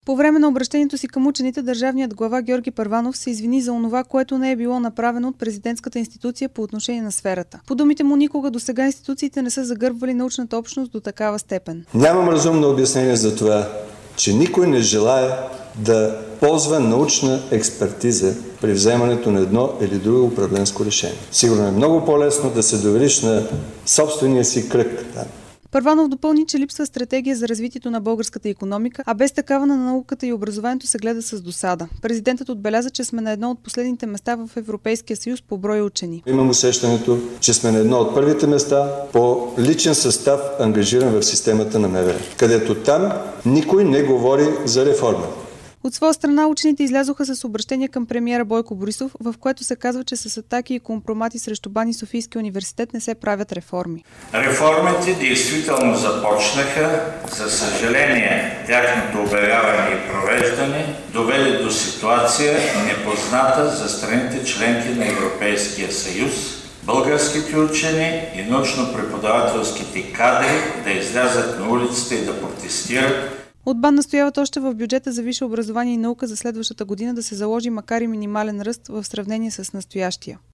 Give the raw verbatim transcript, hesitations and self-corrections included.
По време на обращението си към учените, държавният глава Георги Първанов се извини за онова, което не е било направено от президентската институция по отношение на сферата. По думите му, никога досега институциите не са загърбвали научната общност до такава степен. Нямам разумно обяснение за това, че никой не желае да ползва научна експертиза при вземането на едно или друго управленско решение. Сигурно е много по-лесно да се довериш на собствения си кръг. Първанов допълни, че липсва стратегия за развитието на българската икономика, а без такава на науката и образованието се гледа с досада. Президентът отбеляза, че сме на едно от последните места в Европейския съюз по брой учени. Имам усещането, че сме на едно от първите места по личен състав, ангажиран в системата на МВР, където там никой не говори за реформа. От своя страна учените излязоха с обращение към премиера Бойко Борисов, в което се казва, че с атаки и компромати срещу Бан и Софийския университет не се правят реформи. Реформите действително започнаха. За съжаление, тяхното обявяване и провеждане доведе до ситуация непозната за страните членки на Европейския съюз. Българските учени и научно-преподавателските кадри да излязат на улицата и да протестират. От БАН настояват още в бюджета за висше образование и наука за следващата година да се заложи макар и минимален ръст в сравнение с настоящия.